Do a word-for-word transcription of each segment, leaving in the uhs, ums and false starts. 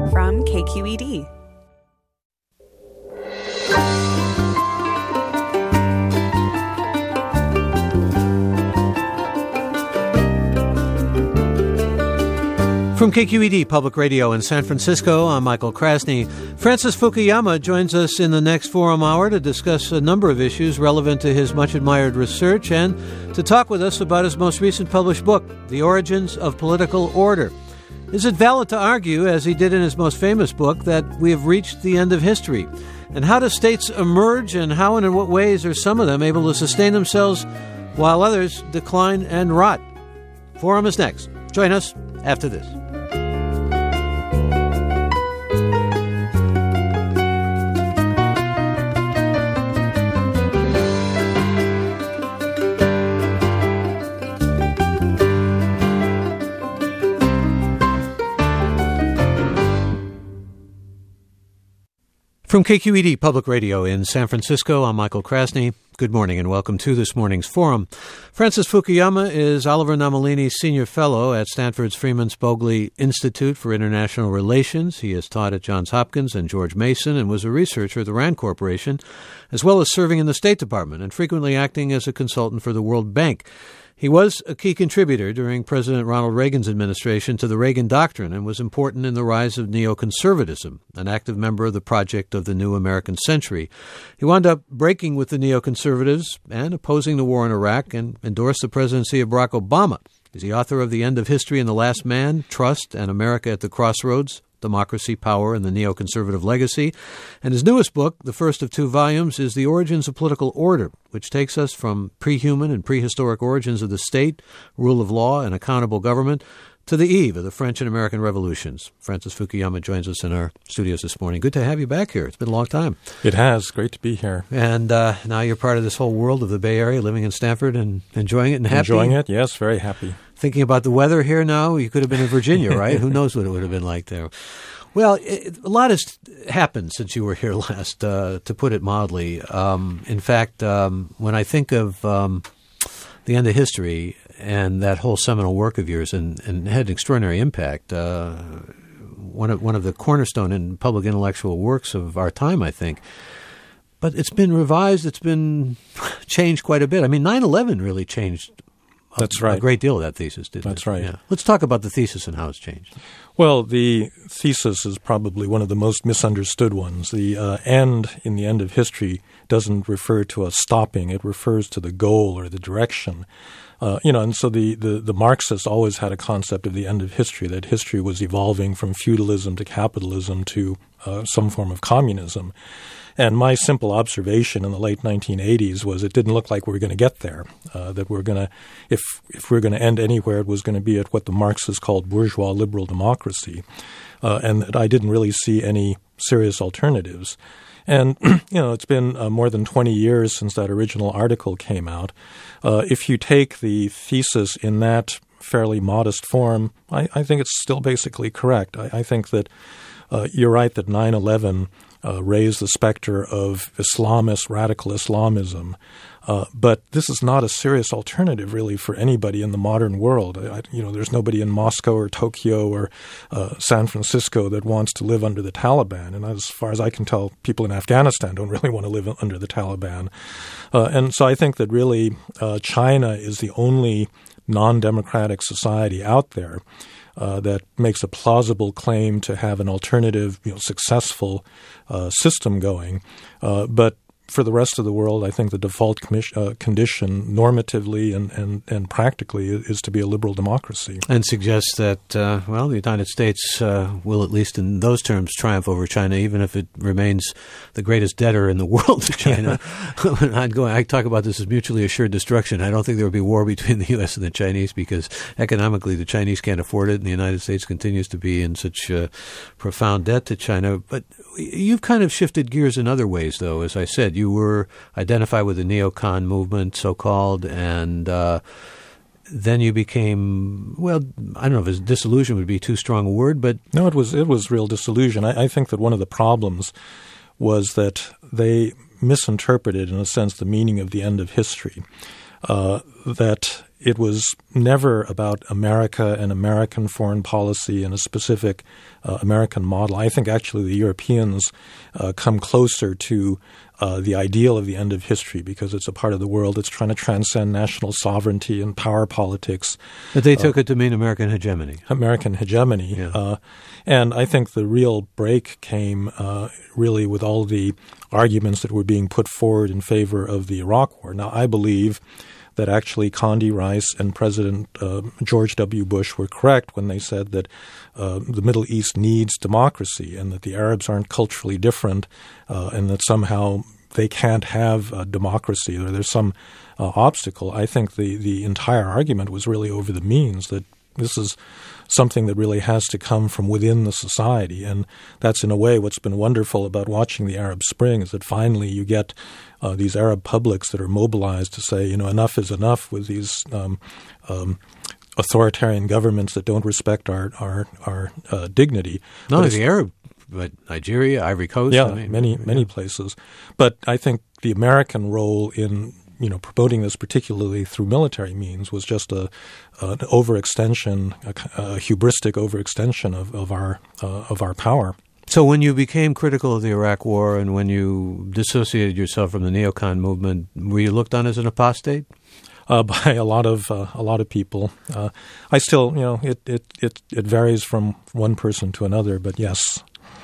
from K Q E D. From K Q E D Public Radio in San Francisco, I'm Michael Krasny. Francis Fukuyama joins us in the next Forum Hour to discuss a number of issues relevant to his much-admired research and to talk with us about his most recent published book, The Origins of Political Order. Is it valid to argue, as he did in his most famous book, that we have reached the end of history? And how do states emerge, and how and in what ways are some of them able to sustain themselves while others decline and rot? Forum is next. Join us after this. From K Q E D Public Radio in San Francisco, I'm Michael Krasny. Good morning and welcome to this morning's forum. Francis Fukuyama is Oliver Namalini's Senior Fellow at Stanford's Freeman Spogli Institute for International Relations. He has taught at Johns Hopkins and George Mason and was a researcher at the RAND Corporation, as well as serving in the State Department and frequently acting as a consultant for the World Bank. He was a key contributor during President Ronald Reagan's administration to the Reagan Doctrine and was important in the rise of neoconservatism, an active member of the project of the New American Century. He wound up breaking with the neoconservatives and opposing the war in Iraq and endorsed the presidency of Barack Obama. He's the author of The End of History and the Last Man, Trust, and America at the Crossroads, Democracy, Power, and the Neoconservative Legacy. And his newest book, the first of two volumes, is The Origins of Political Order, which takes us from pre-human and prehistoric origins of the state, rule of law, and accountable government, to the eve of the French and American revolutions. Francis Fukuyama joins us in our studios this morning. Good to have you back here. It's been a long time. It has. Great to be here. And uh, now you're part of this whole world of the Bay Area, living in Stanford and enjoying it and happy. Enjoying it, yes, very happy. Thinking about the weather here now, you could have been in Virginia, right? Who knows what it would have been like there. Well, it, a lot has happened since you were here last, uh, to put it mildly. Um, in fact, um, when I think of um, The End of History and that whole seminal work of yours, and, and had an extraordinary impact, uh, one of one of the cornerstone in public intellectual works of our time, I think. But it's been revised, it's been changed quite a bit. I mean, nine eleven really changed a, That's right. a great deal of that thesis, didn't That's it? That's right. Yeah. Let's talk about the thesis and how it's changed. Well, the thesis is probably one of the most misunderstood ones. The uh, end in The End of History doesn't refer to a stopping. It refers to the goal or the direction. Uh, you know, and so the, the, the Marxists always had a concept of the end of history, that history was evolving from feudalism to capitalism to uh, some form of communism. And my simple observation in the late nineteen eighties was it didn't look like we were going to get there, uh, that we're going to, if if we we're going to end anywhere, it was going to be at what the Marxists called bourgeois liberal democracy, uh, and that I didn't really see any serious alternatives. And, you know, it's been uh, more than twenty years since that original article came out. Uh, if you take the thesis in that fairly modest form, I, I think it's still basically correct. I, I think that uh, you're right that nine eleven uh, raised the specter of Islamist, radical Islamism. Uh, but this is not a serious alternative, really, for anybody in the modern world. I, you know, there's nobody in Moscow or Tokyo or uh, San Francisco that wants to live under the Taliban. And as far as I can tell, people in Afghanistan don't really want to live under the Taliban. Uh, and so I think that really uh, China is the only non-democratic society out there uh, that makes a plausible claim to have an alternative, you know, successful uh, system going. Uh, but for the rest of the world, I think the default commis- uh, condition normatively and, and, and practically is to be a liberal democracy. And suggests that, uh, well, the United States uh, will, at least in those terms, triumph over China, even if it remains the greatest debtor in the world to China. I'm going, I talk about this as mutually assured destruction. I don't think there will be war between the U S and the Chinese because economically the Chinese can't afford it and the United States continues to be in such uh, profound debt to China. But you've kind of shifted gears in other ways, though, as I said. You were identified with the neocon movement, so-called, and uh, then you became, well, I don't know if disillusion would be too strong a word, but... No, it was it was real disillusion. I, I think that one of the problems was that they misinterpreted, in a sense, the meaning of the end of history, uh, that it was never about America and American foreign policy and a specific uh, American model. I think actually the Europeans uh, come closer to uh, the ideal of the end of history because it's a part of the world that's trying to transcend national sovereignty and power politics. But they took uh, it to mean American hegemony. American hegemony. Yeah. Uh, and I think the real break came uh, really with all the arguments that were being put forward in favor of the Iraq War. Now, I believe that actually Condi Rice and President uh, George W. Bush were correct when they said that uh, the Middle East needs democracy and that the Arabs aren't culturally different uh, and that somehow they can't have uh, democracy or there's some uh, obstacle. I think the, the entire argument was really over the means, that this is something that really has to come from within the society. And that's in a way what's been wonderful about watching the Arab Spring, is that finally you get uh, these Arab publics that are mobilized to say, you know, enough is enough with these um, um, authoritarian governments that don't respect our, our, our uh, dignity. Not only the Arab, but Nigeria, Ivory Coast. Yeah, I mean, many, many yeah. places. But I think the American role in you know, promoting this particularly through military means was just a uh, an overextension, a, a hubristic overextension of, of our uh, of our power. So when you became critical of the Iraq War and when you dissociated yourself from the neocon movement, were you looked on as an apostate? Uh, by a lot of uh, a lot of people. Uh, I still, you know, it, it, it, it varies from one person to another, but yes.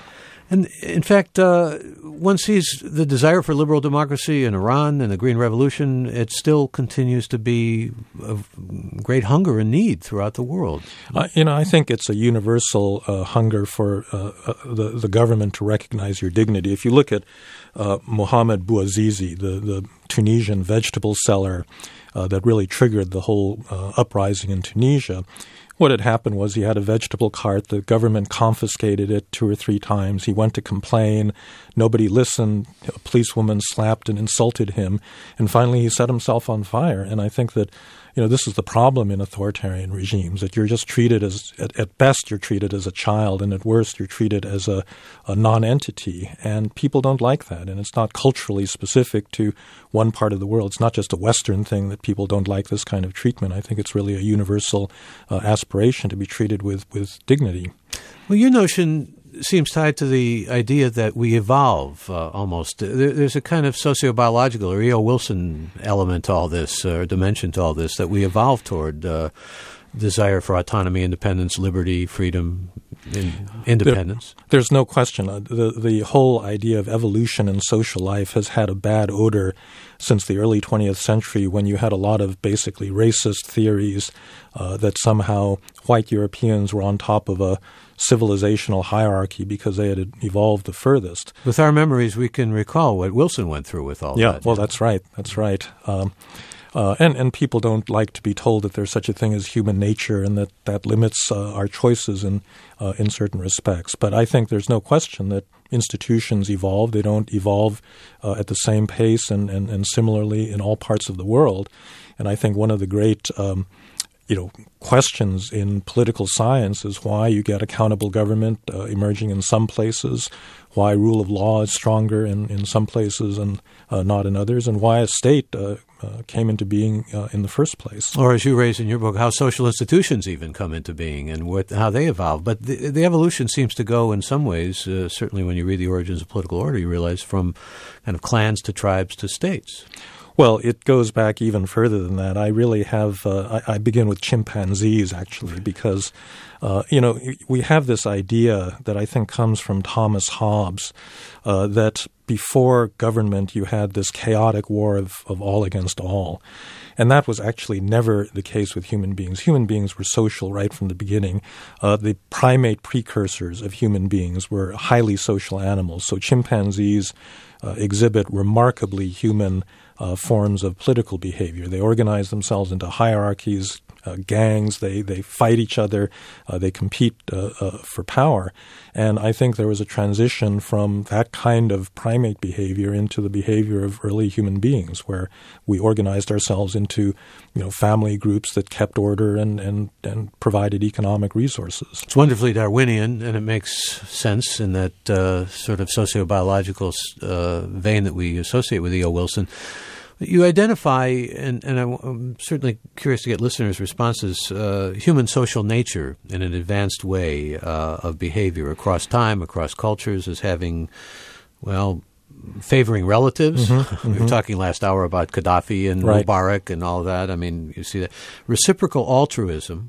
And in fact, uh, one sees the desire for liberal democracy in Iran and the Green Revolution. It still continues to be of great hunger and need throughout the world. Uh, you know, I think it's a universal uh, hunger for uh, uh, the, the government to recognize your dignity. If you look at uh, Mohamed Bouazizi, the, the Tunisian vegetable seller uh, that really triggered the whole uh, uprising in Tunisia, what had happened was he had a vegetable cart. The government confiscated it two or three times. He went to complain. Nobody listened. A policewoman slapped and insulted him. And finally he set himself on fire. And I think that, you know, this is the problem in authoritarian regimes, that you're just treated as, at, at best, you're treated as a child, and at worst, you're treated as a, a non-entity. And people don't like that. And it's not culturally specific to one part of the world. It's not just a Western thing that people don't like this kind of treatment. I think it's really a universal uh, aspiration to be treated with, with dignity. Well, your notion seems tied to the idea that we evolve uh, almost. There, there's a kind of sociobiological or E O. Wilson element to all this, or uh, dimension to all this, that we evolve toward uh, desire for autonomy, independence, liberty, freedom, in, independence. There, there's no question. Uh, the, the whole idea of evolution in social life has had a bad odor since the early twentieth century, when you had a lot of basically racist theories uh, that somehow white Europeans were on top of a civilizational hierarchy because they had evolved the furthest. With our memories, we can recall what Wilson went through with all yeah, that. Yeah, well, that's right. That's right. Um, uh, and, and people don't like to be told that there's such a thing as human nature and that that limits uh, our choices in, uh, in certain respects. But I think there's no question that institutions evolve. They don't evolve uh, at the same pace and, and, and similarly in all parts of the world. And I think one of the great um, you know, questions in political science is why you get accountable government uh, emerging in some places, why rule of law is stronger in, in some places and uh, not in others, and why a state uh, uh, came into being uh, in the first place. Or, as you raise in your book, how social institutions even come into being and what, how they evolve. But the, the evolution seems to go in some ways, uh, certainly when you read The Origins of Political Order, you realize from kind of clans to tribes to states. Well, it goes back even further than that. I really have uh, – I, I begin with chimpanzees, actually, because, uh, you know, we have this idea that I think comes from Thomas Hobbes uh, that before government you had this chaotic war of, of all against all. And that was actually never the case with human beings. Human beings were social right from the beginning. Uh, the primate precursors of human beings were highly social animals. So chimpanzees uh, exhibit remarkably human Uh, forms of political behavior. They organize themselves into hierarchies, uh, gangs. They they fight each other. Uh, they compete uh, uh, for power. And I think there was a transition from that kind of primate behavior into the behavior of early human beings, where we organized ourselves into, you know, family groups that kept order and and, and provided economic resources. It's wonderfully Darwinian, and it makes sense in that uh, sort of sociobiological uh, vein that we associate with E O. Wilson. You identify, and, and I'm certainly curious to get listeners' responses, uh, human social nature in an advanced way uh, of behavior across time, across cultures, as having, well, favoring relatives. Mm-hmm, we were mm-hmm. talking last hour about Gaddafi and right. Mubarak and all that. I mean, you see that. Reciprocal altruism,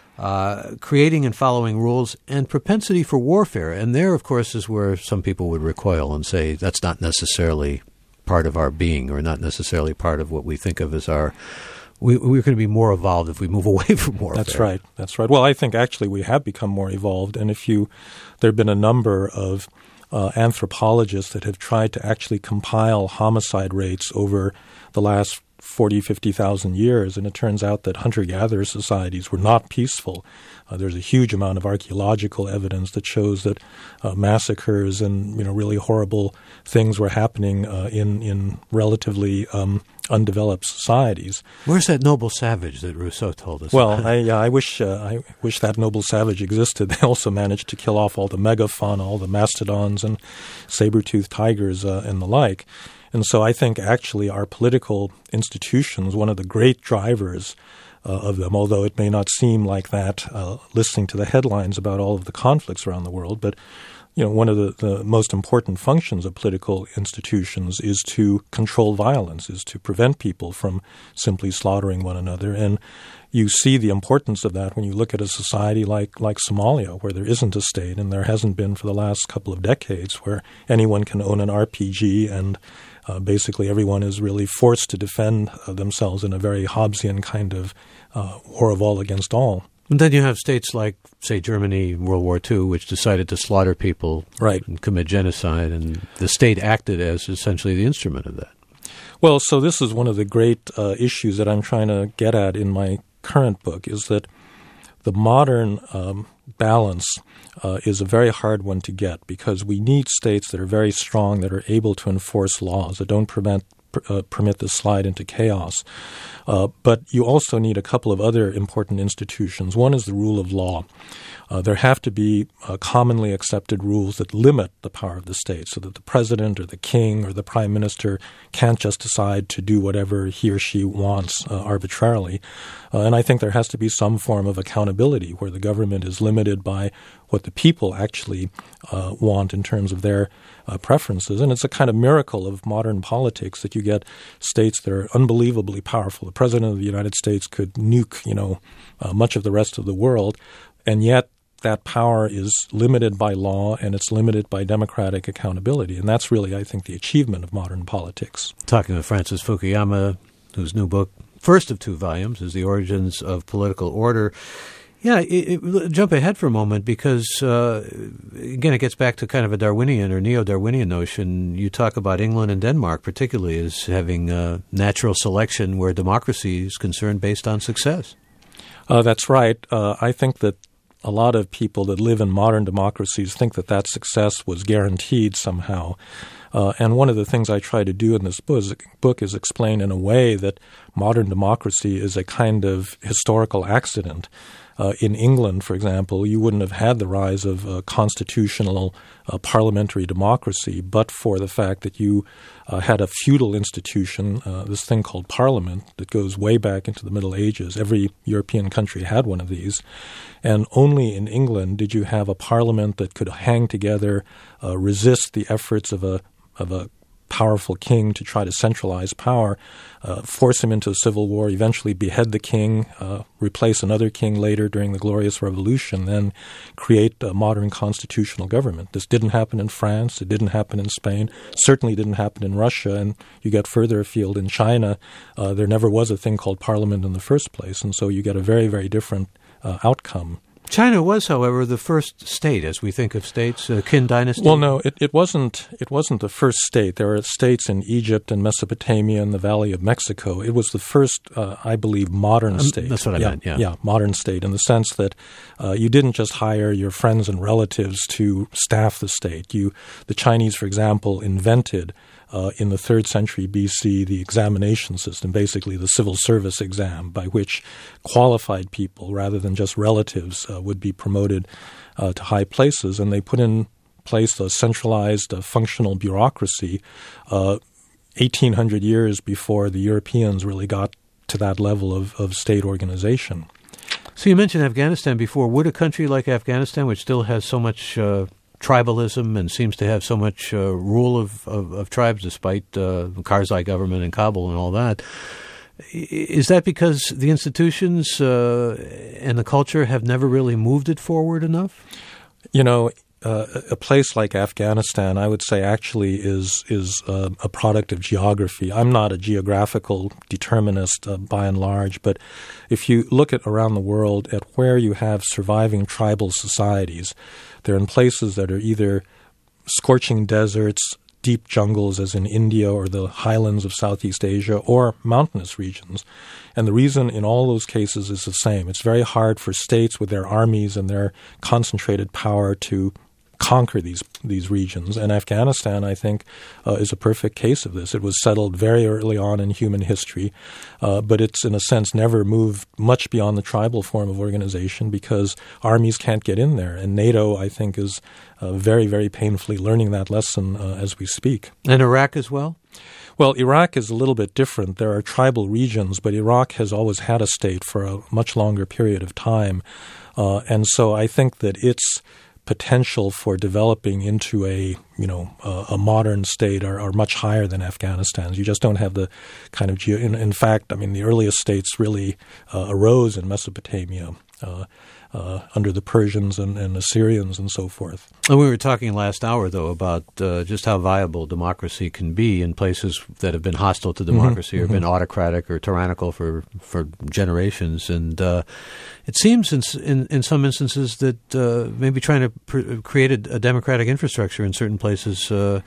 uh, creating and following rules, and propensity for warfare. And there, of course, is where some people would recoil and say that's not necessarily part of our being, or not necessarily part of what we think of as our, we, we're going to be more evolved if we move away from warfare. That's right. That's right. Well, I think actually we have become more evolved. And if you, there have been a number of uh, anthropologists that have tried to actually compile homicide rates over the last forty, fifty thousand years, and it turns out that hunter-gatherer societies were not peaceful. Uh, there's a huge amount of archaeological evidence that shows that uh, massacres and, you know, really horrible things were happening uh, in in relatively um, undeveloped societies. Where's that noble savage that Rousseau told us well, about? Well, I, uh, I wish uh, I wish that noble savage existed. They also managed to kill off all the megafauna, all the mastodons and saber-toothed tigers uh, and the like. And so I think actually our political institutions, one of the great drivers uh, of them, although it may not seem like that uh, listening to the headlines about all of the conflicts around the world, but you know, one of the, the most important functions of political institutions is to control violence, is to prevent people from simply slaughtering one another. And you see the importance of that when you look at a society like, like Somalia, where there isn't a state, and there hasn't been for the last couple of decades, where anyone can own an R P G and Uh, basically, everyone is really forced to defend uh, themselves in a very Hobbesian kind of uh, war of all against all. And then you have states like, say, Germany in World War Two, which decided to slaughter people right. and commit genocide, and the state acted as essentially the instrument of that. Well, so this is one of the great uh, issues that I'm trying to get at in my current book, is that the modern um, balance uh, is a very hard one to get, because we need states that are very strong, that are able to enforce laws, that don't prevent, uh, permit the slide into chaos. Uh, but you also need a couple of other important institutions. One is the rule of law. Uh, there have to be uh, commonly accepted rules that limit the power of the state, so that the president or the king or the prime minister can't just decide to do whatever he or she wants uh, arbitrarily. Uh, and I think there has to be some form of accountability where the government is limited by what the people actually uh, want in terms of their uh, preferences. And it's a kind of miracle of modern politics that you get states that are unbelievably powerful. The president of the United States could nuke, you know, uh, much of the rest of the world, and yet that power is limited by law, and it's limited by democratic accountability. And that's really, I think, the achievement of modern politics. Talking with Francis Fukuyama, whose new book, first of two volumes, is The Origins of Political Order. Yeah, it, it, jump ahead for a moment, because, uh, again, it gets back to kind of a Darwinian or neo-Darwinian notion. You talk about England and Denmark particularly as having uh, natural selection where democracy is concerned based on success. Uh, that's right. Uh, I think that a lot of people that live in modern democracies think that that success was guaranteed somehow. Uh, and one of the things I try to do in this book is, book is explain in a way that modern democracy is a kind of historical accident. Uh, in England, for example, you wouldn't have had the rise of uh, constitutional uh, parliamentary democracy but for the fact that you uh, had a feudal institution, uh, this thing called parliament, that goes way back into the Middle Ages. Every European country had one of these. And only in England did you have a parliament that could hang together, uh, resist the efforts of a of a powerful king to try to centralize power, uh, force him into a civil war, eventually behead the king, uh, replace another king later during the Glorious Revolution, then create a modern constitutional government. This didn't happen in France. It didn't happen in Spain. Certainly didn't happen in Russia. And you get further afield in China, uh, there never was a thing called parliament in the first place. And so you get a very, very different uh, outcome. China was, however, the first state, as we think of states, uh, Qin dynasty. Well, no, it, it wasn't. It wasn't the first state. There are states in Egypt and Mesopotamia and the Valley of Mexico. It was the first, uh, I believe, modern um, state. That's what I yeah, meant. Yeah, yeah, modern state in the sense that uh, you didn't just hire your friends and relatives to staff the state. You, the Chinese, for example, invented. Uh, in the third century B C, the examination system, basically the civil service exam, by which qualified people, rather than just relatives, uh, would be promoted uh, to high places. And they put in place a centralized uh, functional bureaucracy uh, eighteen hundred years before the Europeans really got to that level of, of state organization. So you mentioned Afghanistan before. Would a country like Afghanistan, which still has so much uh, tribalism and seems to have so much uh, rule of, of, of tribes despite uh, the Karzai government in Kabul and all that, is that because the institutions uh, and the culture have never really moved it forward enough? You know, uh, a place like Afghanistan, I would say, actually is is uh, a product of geography. I'm not a geographical determinist uh, by and large, but if you look at around the world at where you have surviving tribal societies, they're in places that are either scorching deserts, deep jungles as in India or the highlands of Southeast Asia, or mountainous regions. And the reason in all those cases is the same. It's very hard for states with their armies and their concentrated power to conquer these these regions. And Afghanistan, I think, uh, is a perfect case of this. It was settled very early on in human history, uh, but it's in a sense never moved much beyond the tribal form of organization because armies can't get in there. And NATO, I think, is uh, very, very painfully learning that lesson uh, as we speak. And Iraq as well? Well, Iraq is a little bit different. There are tribal regions, but Iraq has always had a state for a much longer period of time. Uh, and so I think that its potential for developing into a, you know, uh, a modern state are, are much higher than Afghanistan's. You just don't have the kind of geo. In, in fact, I mean, the earliest states really uh, arose in Mesopotamia uh, uh, under the Persians and, and Assyrians and so forth. And we were talking last hour, though, about uh, just how viable democracy can be in places that have been hostile to democracy mm-hmm, or mm-hmm. been autocratic or tyrannical for, for generations. And uh, it seems in, in in some instances that uh, maybe trying to pr- create a, a democratic infrastructure in certain places uh,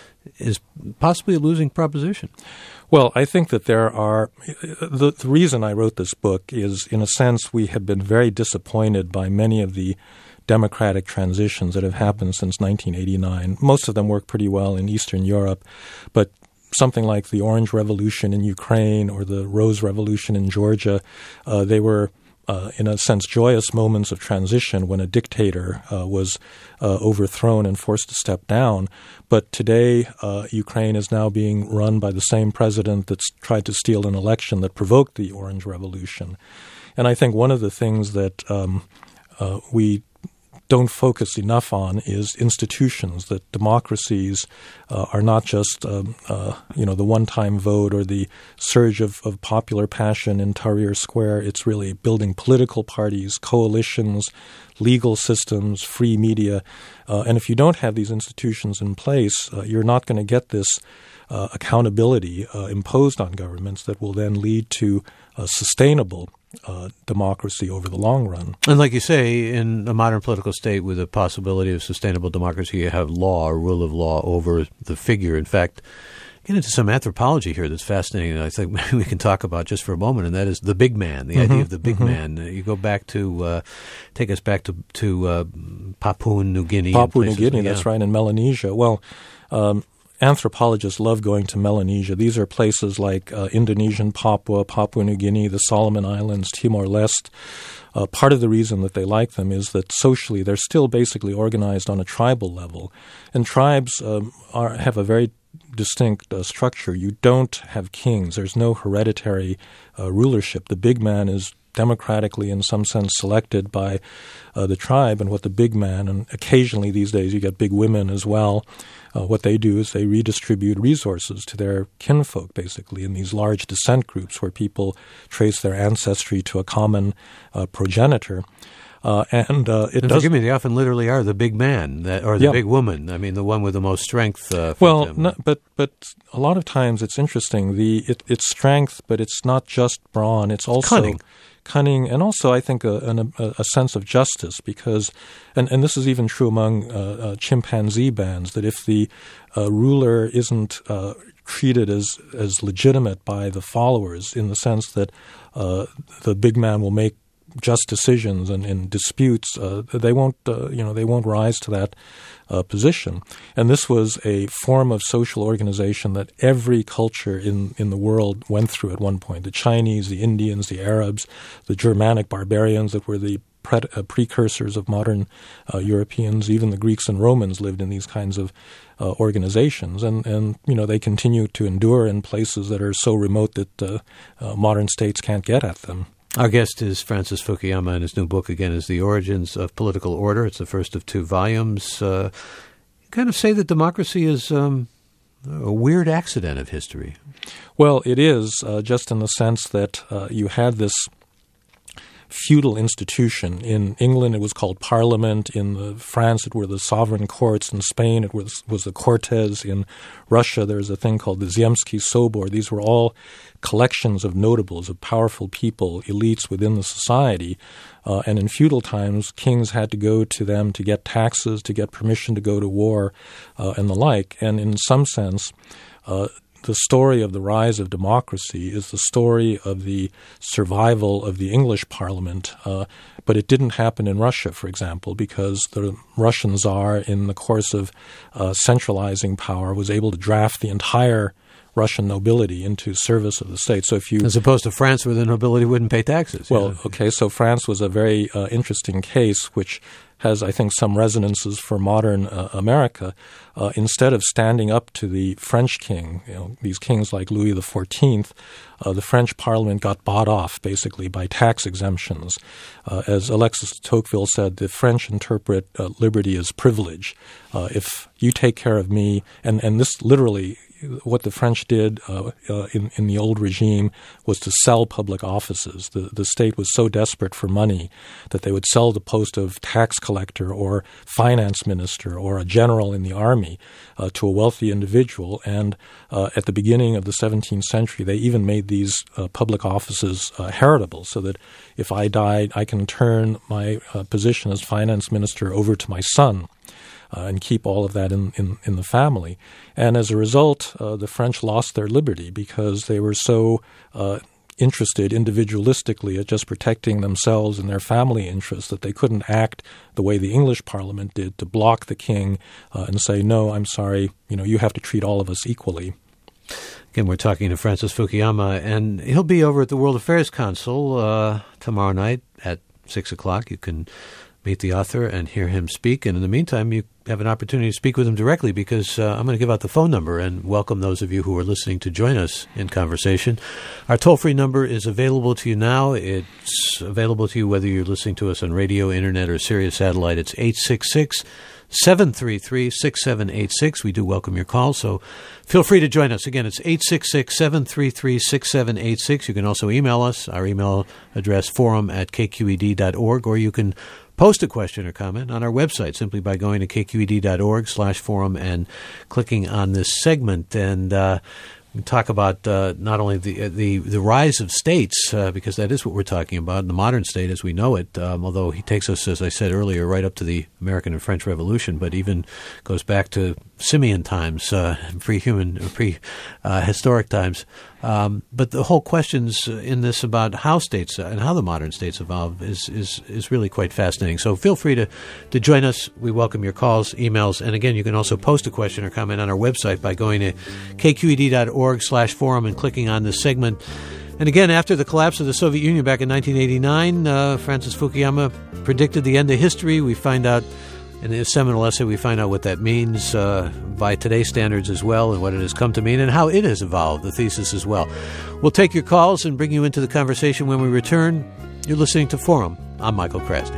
is possibly a losing proposition. Well, I think that there are the, – the reason I wrote this book is, in a sense, we have been very disappointed by many of the democratic transitions that have happened since nineteen eighty-nine. Most of them work pretty well in Eastern Europe, but something like the Orange Revolution in Ukraine or the Rose Revolution in Georgia, uh, they were – Uh, in a sense, joyous moments of transition when a dictator uh, was uh, overthrown and forced to step down. But today, uh, Ukraine is now being run by the same president that's tried to steal an election that provoked the Orange Revolution. And I think one of the things that um, uh, we don't focus enough on is institutions, that democracies uh, are not just, um, uh, you know, the one-time vote or the surge of, of popular passion in Tahrir Square. It's really building political parties, coalitions, legal systems, free media. Uh, and if you don't have these institutions in place, uh, you're not going to get this uh, accountability uh, imposed on governments that will then lead to uh, sustainable Uh, democracy over the long run. And like you say, in a modern political state with a possibility of sustainable democracy, you have law or rule of law over the figure. In fact, get into some anthropology here that's fascinating that I think maybe we can talk about just for a moment, and that is the big man, the mm-hmm. idea of the big mm-hmm. man. Uh, you go back to, uh, take us back to, to uh, Papua New Guinea. Papua New Guinea, that's right, in Melanesia. Well, um, anthropologists love going to Melanesia. These are places like uh, Indonesian Papua, Papua New Guinea, the Solomon Islands, Timor-Leste. Uh, part of the reason that they like them is that socially they're still basically organized on a tribal level. And tribes um, are, have a very distinct uh, structure. You don't have kings. There's no hereditary uh, rulership. The big man is democratically, in some sense, selected by uh, the tribe and what the big man, and occasionally these days you get big women as well, uh, what they do is they redistribute resources to their kinfolk, basically, in these large descent groups where people trace their ancestry to a common uh, progenitor. Uh, and uh, it and does. Forgive me, they often literally are the big man that, or the yeah. big woman. I mean, the one with the most strength. Uh, well, no, but but a lot of times it's interesting. The it, it's strength, but it's not just brawn. It's also cunning. Cunning, and also I think a, a, a sense of justice, because, and, and this is even true among uh, uh, chimpanzee bands, that if the uh, ruler isn't uh, treated as, as legitimate by the followers, in the sense that uh, the big man will make just decisions and in disputes, uh, they won't, uh, you know, they won't rise to that uh, position. And this was a form of social organization that every culture in, in the world went through at one point. The Chinese, the Indians, the Arabs, the Germanic barbarians that were the pre- uh, precursors of modern uh, Europeans. Even the Greeks and Romans lived in these kinds of uh, organizations, and, and you know they continue to endure in places that are so remote that uh, uh, modern states can't get at them. Our guest is Francis Fukuyama, and his new book, again, is The Origins of Political Order. It's the first of two volumes. Uh, you kind of say that democracy is um, a weird accident of history. Well, it is, uh, just in the sense that uh, you had this feudal institution. In England, it was called Parliament. In the, France, it were the sovereign courts. In Spain, it was, was the Cortes. In Russia, there's a thing called the Zemsky Sobor. These were all collections of notables, of powerful people, elites within the society. Uh, and in feudal times, kings had to go to them to get taxes, to get permission to go to war, uh, and the like. And in some sense, uh, the story of the rise of democracy is the story of the survival of the English Parliament, uh, but it didn't happen in Russia, for example, because the Russian Tsar, in the course of uh, centralizing power, was able to draft the entire Russian nobility into service of the state. So if you, as opposed to France, where the nobility wouldn't pay taxes. Well, yeah. okay, so France was a very uh, interesting case, which has, I think, some resonances for modern uh, America. Uh, instead of standing up to the French king, you know, these kings like Louis the Fourteenth, uh, the French Parliament got bought off, basically, by tax exemptions. Uh, as Alexis de Tocqueville said, the French interpret uh, liberty as privilege. Uh, if you take care of me, and, and this literally, what the French did uh, uh, in, in the old regime was to sell public offices. The, the state was so desperate for money that they would sell the post of tax collector or finance minister or a general in the army uh, to a wealthy individual. And uh, at the beginning of the seventeenth century, they even made these uh, public offices uh, heritable, so that if I died, I can turn my uh, position as finance minister over to my son. Uh, and keep all of that in, in, in the family. And as a result, uh, the French lost their liberty because they were so uh, interested individualistically at just protecting themselves and their family interests that they couldn't act the way the English Parliament did to block the king uh, and say, no, I'm sorry, you know, you have to treat all of us equally. Again, we're talking to Francis Fukuyama, and he'll be over at the World Affairs Council uh, tomorrow night at six o'clock. You can meet the author and hear him speak. And in the meantime, you have an opportunity to speak with him directly, because uh, I'm going to give out the phone number and welcome those of you who are listening to join us in conversation. Our toll-free number is available to you now. It's available to you whether you're listening to us on radio, internet, or Sirius Satellite. It's eight six six, seven three three, six seven eight six. We do welcome your calls, so feel free to join us. Again, it's eight six six, seven three three, six seven eight six. You can also email us. Our email address, forum at k q e d dot org, or you can post a question or comment on our website simply by going to k q e d dot org slash forum and clicking on this segment. And uh, we talk about uh, not only the, the the rise of states, uh, because that is what we're talking about, the modern state as we know it, um, although he takes us, as I said earlier, right up to the American and French Revolution, but even goes back to simian times, uh, pre-human, pre-historic uh, times. Um, but the whole questions in this about how states uh, and how the modern states evolve is, is, is really quite fascinating. So feel free to, to join us. We welcome your calls, emails, and again, you can also post a question or comment on our website by going to k q e d dot org slash forum and clicking on this segment. And again, after the collapse of the Soviet Union back in nineteen eighty-nine, uh, Francis Fukuyama predicted the end of history. We find out in his seminal essay, we find out what that means uh, by today's standards as well, and what it has come to mean and how it has evolved, the thesis as well. We'll take your calls and bring you into the conversation when we return. You're listening to Forum. I'm Michael Krasny.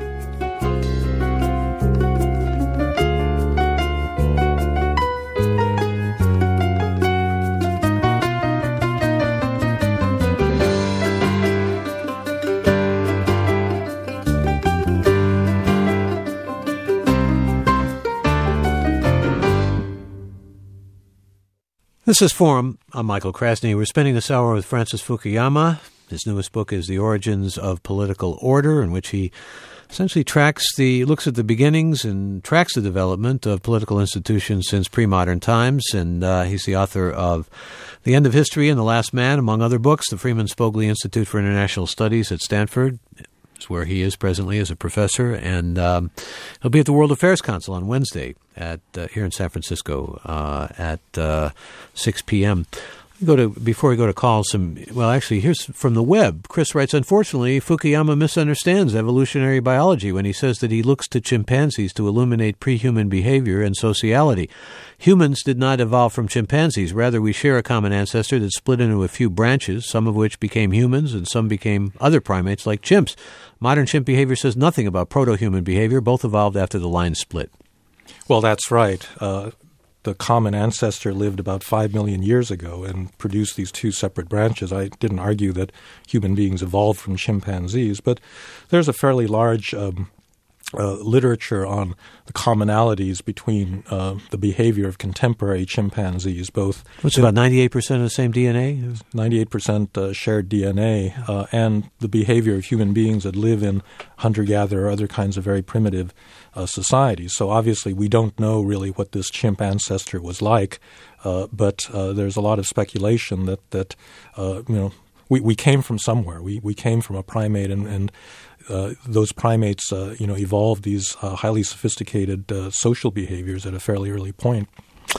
This is Forum. I'm Michael Krasny. We're spending this hour with Francis Fukuyama. His newest book is The Origins of Political Order, in which he essentially tracks the, looks at the beginnings and tracks the development of political institutions since pre-modern times. And uh, he's the author of The End of History and The Last Man, among other books. The Freeman Spogli Institute for International Studies at Stanford is where he is presently as a professor, and um, he'll be at the World Affairs Council on Wednesday at uh, here in San Francisco uh, at uh, six p.m. Go to before we go to calls. Some well, actually, here's from the web. Chris writes, unfortunately, Fukuyama misunderstands evolutionary biology when he says that he looks to chimpanzees to illuminate pre-human behavior and sociality. Humans did not evolve from chimpanzees. Rather, we share a common ancestor that split into a few branches, some of which became humans and some became other primates like chimps. Modern chimp behavior says nothing about proto-human behavior. Both evolved after the line split. Well, that's right. Uh, the common ancestor lived about five million years ago and produced these two separate branches. I didn't argue that human beings evolved from chimpanzees, but there's a fairly large um, uh, literature on the commonalities between uh, the behavior of contemporary chimpanzees, both... What's about ninety-eight percent of the same D N A? ninety-eight percent uh, shared D N A, uh, and the behavior of human beings that live in hunter-gatherer or other kinds of very primitive uh, societies. So obviously we don't know really what this chimp ancestor was like, uh, but uh, there's a lot of speculation that, that uh, you know, we, we came from somewhere. We, we came from a primate, and, and uh, those primates, uh, you know, evolved these uh, highly sophisticated uh, social behaviors at a fairly early point.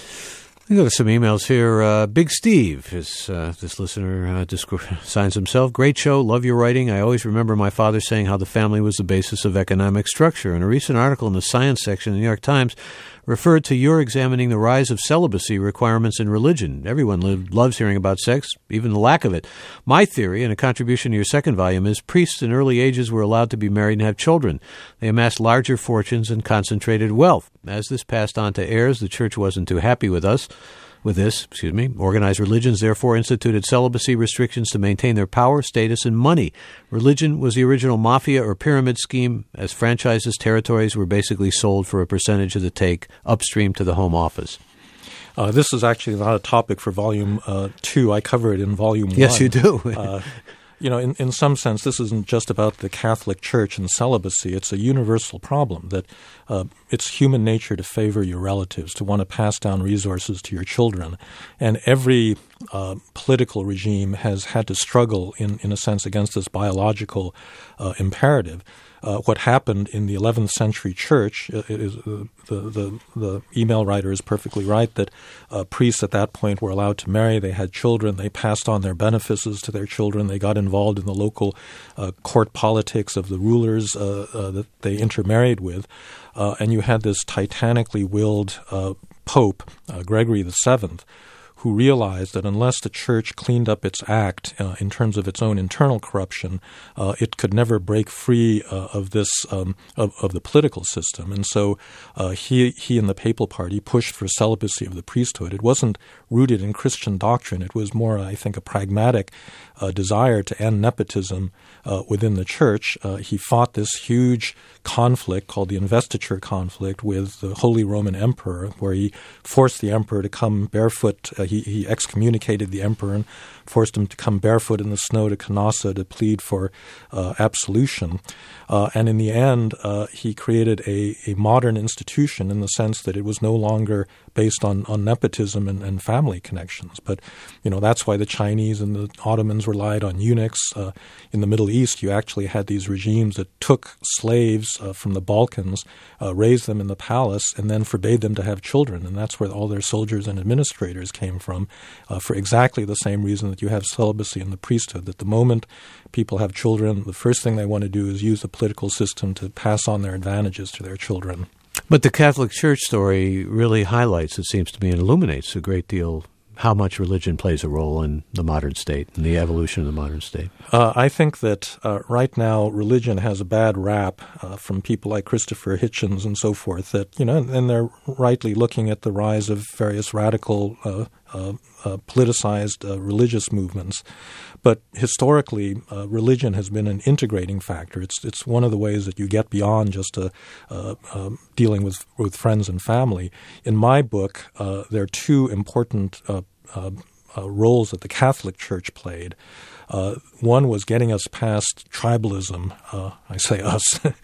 We go to some emails here. Uh, Big Steve, is, uh, this listener uh, descri- signs himself. Great show. Love your writing. I always remember my father saying how the family was the basis of economic structure. In a recent article in the science section of the New York Times, referred to your examining the rise of celibacy requirements in religion. Everyone live, loves hearing about sex, even the lack of it. My theory, and a contribution to your second volume, is priests in early ages were allowed to be married and have children. They amassed larger fortunes and concentrated wealth. As this passed on to heirs, the church wasn't too happy with us. With this, excuse me, organized religions therefore instituted celibacy restrictions to maintain their power, status, and money. Religion was the original mafia or pyramid scheme. As franchises, territories were basically sold for a percentage of the take upstream to the home office. Uh, this is actually not a topic for volume uh, two. I cover it in volume yes, one. You do. uh, You know, in, in some sense, this isn't just about the Catholic Church and celibacy. It's a universal problem that uh, it's human nature to favor your relatives, to want to pass down resources to your children. And every uh, political regime has had to struggle, in, in a sense, against this biological uh, imperative. Uh, what happened in the eleventh century church uh, is uh, the, the the email writer is perfectly right that uh, priests at that point were allowed to marry. They had children. They passed on their benefices to their children. They got involved in the local uh, court politics of the rulers uh, uh, that they intermarried with. Uh, and you had this titanically willed uh, Pope, uh, Gregory the Seventh, who realized that unless the church cleaned up its act uh, in terms of its own internal corruption, uh, it could never break free uh, of this um, of, of the political system. And so uh, he he and the papal party pushed for celibacy of the priesthood. It wasn't rooted in Christian doctrine. It was more, I think, a pragmatic uh, desire to end nepotism uh, within the church. Uh, he fought this huge conflict called the investiture conflict with the Holy Roman Emperor, where he forced the emperor to come barefoot. Uh, he, he excommunicated the emperor and forced him to come barefoot in the snow to Canossa to plead for uh, absolution. Uh, and in the end, uh, he created a, a modern institution in the sense that it was no longer based on, on nepotism and, and family connections. But, you know, that's why the Chinese and the Ottomans relied on eunuchs. Uh, in the Middle East, you actually had these regimes that took slaves uh, from the Balkans, uh, raised them in the palace, and then forbade them to have children. And that's where all their soldiers and administrators came from, uh, for exactly the same reason that you have celibacy in the priesthood, that the moment people have children, the first thing they want to do is use the political system to pass on their advantages to their children. But the Catholic Church story really highlights, it seems to me, and illuminates a great deal how much religion plays a role in the modern state and the evolution of the modern state. Uh, I think that uh, right now religion has a bad rap uh, from people like Christopher Hitchens and so forth, that, you know, and they're rightly looking at the rise of various radical uh, uh, uh, politicized uh, religious movements. But historically, uh, religion has been an integrating factor. It's it's one of the ways that you get beyond just a, uh, uh, dealing with, with friends and family. In my book, uh, there are two important uh, uh, uh, roles that the Catholic Church played. Uh, one was getting us past tribalism. Uh, I say us.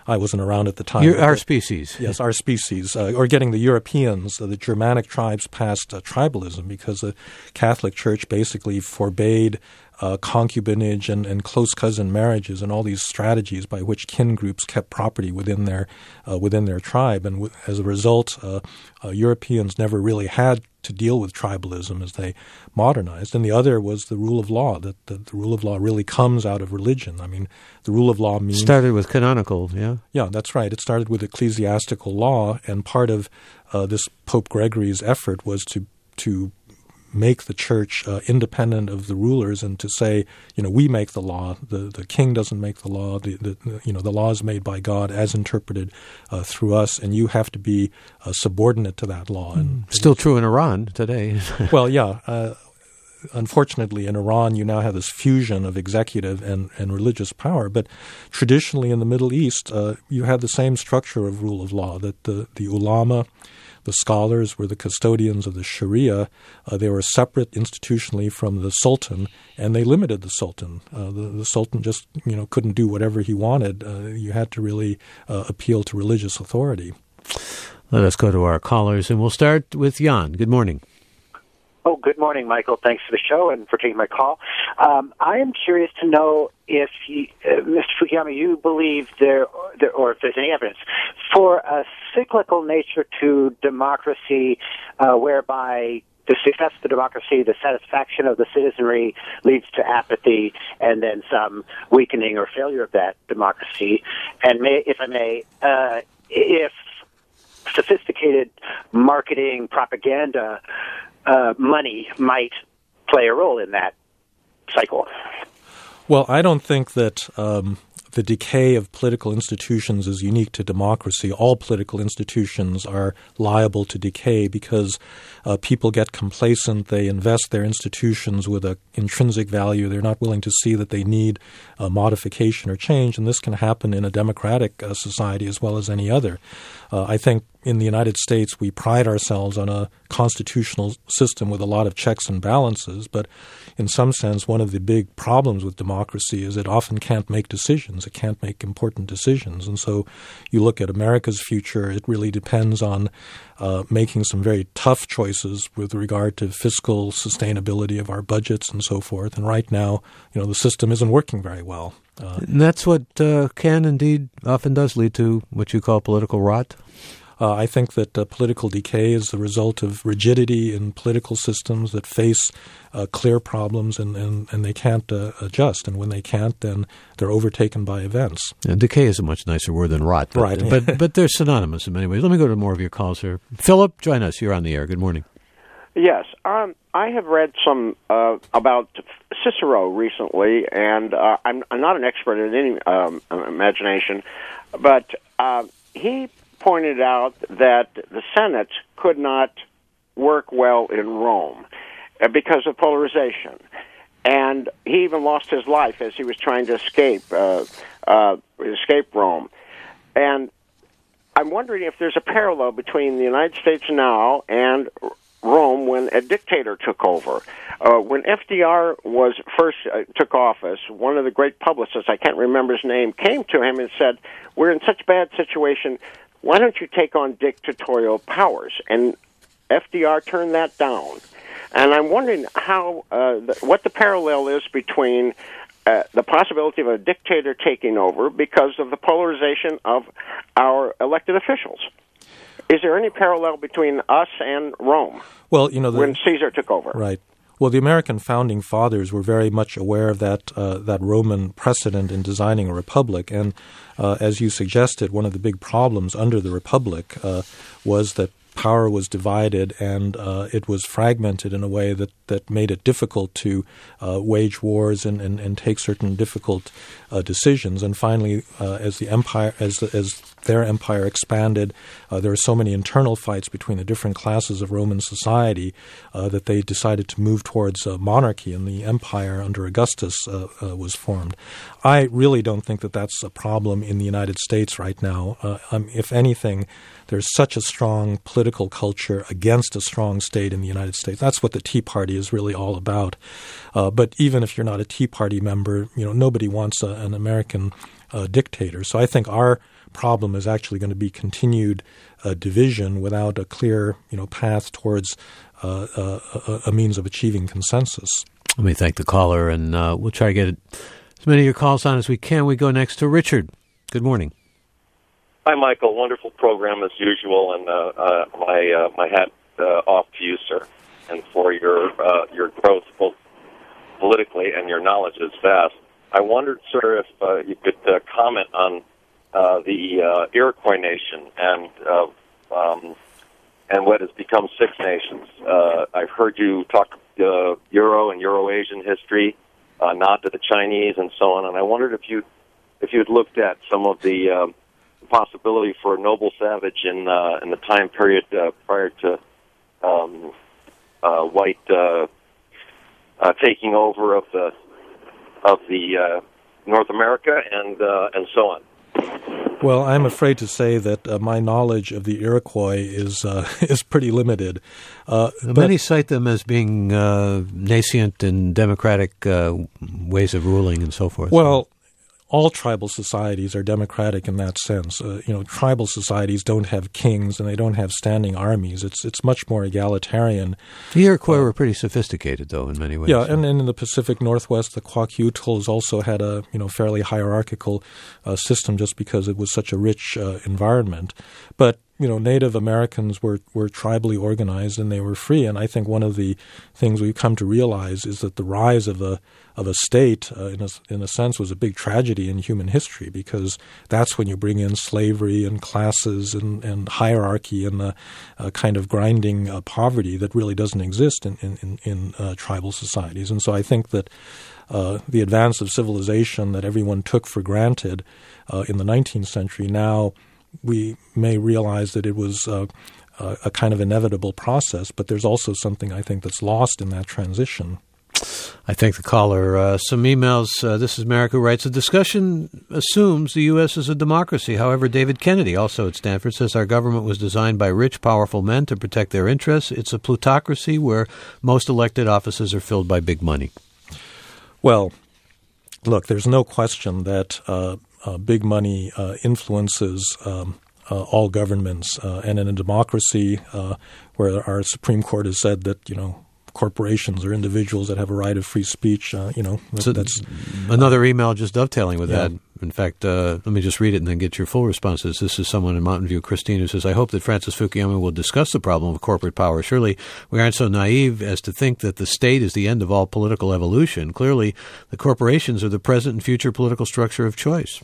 I wasn't around at the time. You're, our the, species. Yes, our species. Uh, or getting the Europeans, uh, the Germanic tribes past uh, tribalism, because the Catholic Church basically forbade uh, concubinage and, and close cousin marriages and all these strategies by which kin groups kept property within their uh, within their tribe. And w- as a result, uh, uh, Europeans never really had to deal with tribalism as they modernized. And the other was the rule of law, that the, the rule of law really comes out of religion. I mean, the rule of law means... Started with canonical, yeah? Yeah, that's right. It started with ecclesiastical law, and part of uh, this Pope Gregory's effort was to to make the church uh, independent of the rulers and to say, you know, we make the law. The the king doesn't make the law. The, the you know the law is made by God as interpreted uh, through us, and you have to be uh, subordinate to that law. And still true in Iran today. Well, yeah. Uh, unfortunately, in Iran, you now have this fusion of executive and, and religious power. But traditionally in the Middle East, uh, you had the same structure of rule of law, that the, the ulama, the scholars, were the custodians of the Sharia. Uh, they were separate institutionally from the Sultan, and they limited the Sultan. Uh, the, the Sultan just, you know, couldn't do whatever he wanted. Uh, you had to really uh, appeal to religious authority. Let us go to our callers, and we'll start with Jan. Good morning. Oh, good morning, Michael. Thanks for the show and for taking my call. Um, I am curious to know if, you, uh, Mister Fukuyama, you believe there, there, or if there's any evidence for a cyclical nature to democracy, uh, whereby the success of the democracy, the satisfaction of the citizenry leads to apathy, and then some weakening or failure of that democracy. And may, if I may, uh, if sophisticated marketing propaganda Uh, money might play a role in that cycle. Well, I don't think that um, the decay of political institutions is unique to democracy. All political institutions are liable to decay because uh, people get complacent. They invest their institutions with an intrinsic value. They're not willing to see that they need uh, modification or change, and this can happen in a democratic uh, society as well as any other. Uh, I think in the United States, we pride ourselves on a constitutional system with a lot of checks and balances, but in some sense, one of the big problems with democracy is it often can't make decisions. It can't make important decisions. And so you look at America's future, it really depends on uh, making some very tough choices with regard to fiscal sustainability of our budgets and so forth. And right now, you know, the system isn't working very well. Uh, and that's what uh, can indeed often does lead to what you call political rot? Uh, I think that uh, political decay is the result of rigidity in political systems that face uh, clear problems and, and, and they can't uh, adjust. And when they can't, then they're overtaken by events. And decay is a much nicer word than rot. But, right. but, but they're synonymous in many ways. Let me go to more of your calls here. Philip, join us. You're on the air. Good morning. Yes. Um, I have read some uh, about Cicero recently, and uh, I'm, I'm not an expert in any um, imagination, but uh, he pointed out that the Senate could not work well in Rome because of polarization. And he even lost his life as he was trying to escape, uh, uh, escape Rome. And I'm wondering if there's a parallel between the United States now and Rome when a dictator took over. Uh, when F D R was first uh, took office, one of the great publicists, I can't remember his name, came to him and said, "We're in such a bad situation, why don't you take on dictatorial powers?" And F D R turned that down. And I'm wondering how, uh, the, what the parallel is between uh, the possibility of a dictator taking over because of the polarization of our elected officials. Is there any parallel between us and Rome? Well, you know, the, when Caesar took over, right. Well, the American founding fathers were very much aware of that uh, that Roman precedent in designing a republic, and uh, as you suggested, one of the big problems under the republic uh, was that power was divided and uh, it was fragmented in a way that, that made it difficult to uh, wage wars and, and, and take certain difficult uh, decisions. And finally, uh, as the empire, as as their empire expanded, uh, there were so many internal fights between the different classes of Roman society uh, that they decided to move towards uh, monarchy, and the empire under Augustus uh, uh, was formed. I really don't think that that's a problem in the United States right now. Uh, um, if anything, there's such a strong political culture against a strong state in the United States. That's what the Tea Party is really all about. Uh, but even if you're not a Tea Party member, you know, nobody wants a, an American uh, dictator. So I think our problem is actually going to be continued uh, division without a clear, you know, path towards uh, uh, a, a means of achieving consensus. Let me thank the caller, and uh, we'll try to get as many of your calls on as we can. We go next to Richard. Good morning. Hi, Michael. Wonderful program as usual, and uh, uh, my uh, my hat uh, off to you, sir, and for your uh, your growth both politically and your knowledge is vast. I wondered, sir, if uh, you could uh, comment on uh, the uh, Iroquois Nation and uh, um, and what has become Six Nations. Uh, I've heard you talk uh, Euro and Euro-Asian history, uh, nod to the Chinese, and so on. And I wondered if you if you had looked at some of the uh, possibility for a noble savage in uh, in the time period uh, prior to um, uh, white uh, uh, taking over of the of the uh, North America and uh, and so on. Well, I'm afraid to say that uh, my knowledge of the Iroquois is uh, is pretty limited. Uh, Many cite them as being uh, nascent and democratic uh, ways of ruling and so forth. Well, all tribal societies are democratic in that sense. Uh, you know, tribal societies don't have kings and they don't have standing armies. It's it's much more egalitarian. The Iroquois uh, were pretty sophisticated, though, in many ways. Yeah, and, and in the Pacific Northwest, the Kwakiutls also had a you know fairly hierarchical uh, system just because it was such a rich uh, environment. But you know, Native Americans were, were tribally organized and they were free. And I think one of the things we've come to realize is that the rise of a of a state, uh, in a in a sense, was a big tragedy in human history, because that's when you bring in slavery and classes and, and hierarchy and a, a kind of grinding uh, poverty that really doesn't exist in in, in, in uh, tribal societies. And so I think that uh, the advance of civilization that everyone took for granted uh, in the nineteenth century, now we may realize that it was uh, uh, a kind of inevitable process, but there's also something I think that's lost in that transition. I thank the caller. Uh, some emails. Uh, this is Merrick who writes, the discussion assumes the U S is a democracy. However, David Kennedy, also at Stanford, says our government was designed by rich, powerful men to protect their interests. It's a plutocracy where most elected offices are filled by big money. Well, look, there's no question that uh, uh, big money uh, influences um, uh, all governments. Uh, and in a democracy uh, where our Supreme Court has said that, you know, corporations or individuals that have a right of free speech, uh, you know, that, so that's another uh, email just dovetailing with yeah. that. In fact, uh, let me just read it and then get your full responses. This is someone in Mountain View, Christine, who says, I hope that Francis Fukuyama will discuss the problem of corporate power. Surely we aren't so naive as to think that the state is the end of all political evolution. Clearly, the corporations are the present and future political structure of choice.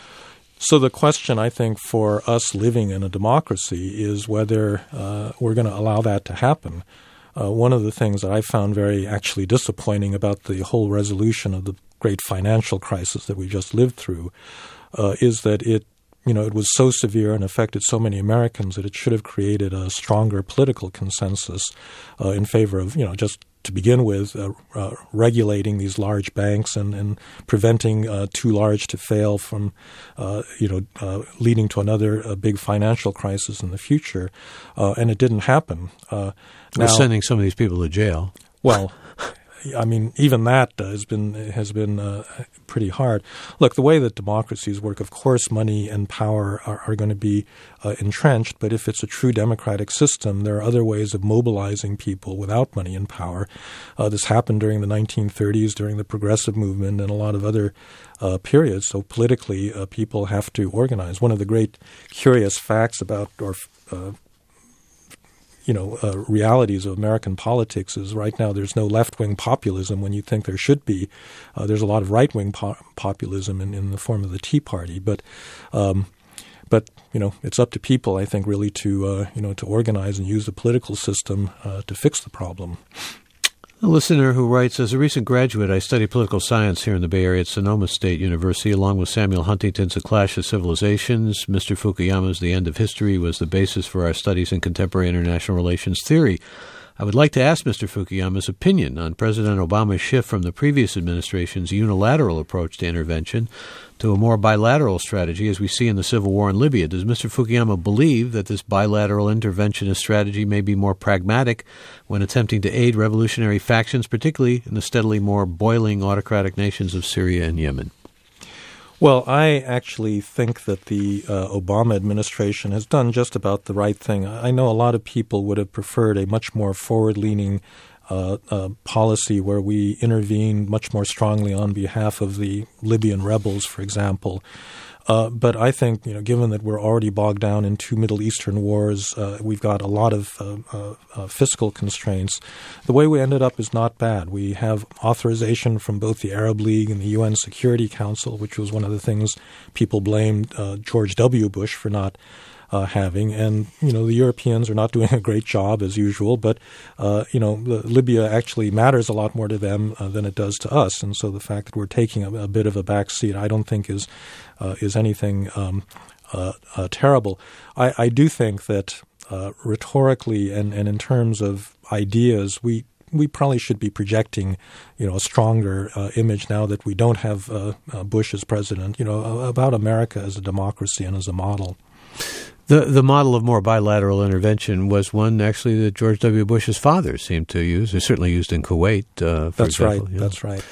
So the question, I think, for us living in a democracy is whether uh, we're going to allow that to happen. Uh, one of the things that I found very actually disappointing about the whole resolution of the great financial crisis that we just lived through uh, is that it, you know, it was so severe and affected so many Americans that it should have created a stronger political consensus uh, in favor of, you know, just to begin with, uh, uh, regulating these large banks and, and preventing uh, too large to fail from, uh, you know, uh, leading to another uh, big financial crisis in the future. Uh, and it didn't happen. Uh, We're now, sending some of these people to jail. Well, I mean, even that uh, has been has been uh, pretty hard. Look, the way that democracies work, of course, money and power are, are going to be uh, entrenched. But if it's a true democratic system, there are other ways of mobilizing people without money and power. Uh, this happened during the nineteen thirties, during the progressive movement, and a lot of other uh, periods. So politically, uh, people have to organize. One of the great curious facts about or uh, you know, uh, realities of American politics is right now there's no left-wing populism when you think there should be. Uh, there's a lot of right-wing po- populism in, in the form of the Tea Party. But, um, but you know, it's up to people, I think, really to, uh, you know, to organize and use the political system uh, to fix the problem. A listener who writes, as a recent graduate, I study political science here in the Bay Area at Sonoma State University, along with Samuel Huntington's A Clash of Civilizations. Mister Fukuyama's The End of History was the basis for our studies in contemporary international relations theory. I would like to ask Mister Fukuyama's opinion on President Obama's shift from the previous administration's unilateral approach to intervention to a more bilateral strategy, as we see in the civil war in Libya. Does Mister Fukuyama believe that this bilateral interventionist strategy may be more pragmatic when attempting to aid revolutionary factions, particularly in the steadily more boiling autocratic nations of Syria and Yemen? Well, I actually think that the uh, Obama administration has done just about the right thing. I know a lot of people would have preferred a much more forward-leaning uh, uh, policy where we intervened much more strongly on behalf of the Libyan rebels, for example. Uh, but I think, you know, given that we're already bogged down in two Middle Eastern wars, uh, we've got a lot of uh, uh, uh, fiscal constraints. The way we ended up is not bad. We have authorization from both the Arab League and the U N Security Council, which was one of the things people blamed uh, George W. Bush for not Uh, having. And, you know, the Europeans are not doing a great job as usual, but, uh, you know, Libya actually matters a lot more to them uh, than it does to us. And so the fact that we're taking a, a bit of a back seat, I don't think is uh, is anything um, uh, uh, terrible. I, I do think that uh, rhetorically and, and in terms of ideas, we we probably should be projecting, you know, a stronger uh, image now that we don't have uh, uh, Bush as president, you know, about America as a democracy and as a model. The the model of more bilateral intervention was one actually that George W. Bush's father seemed to use. They certainly used in Kuwait, uh, for That's example. right. You know, That's right.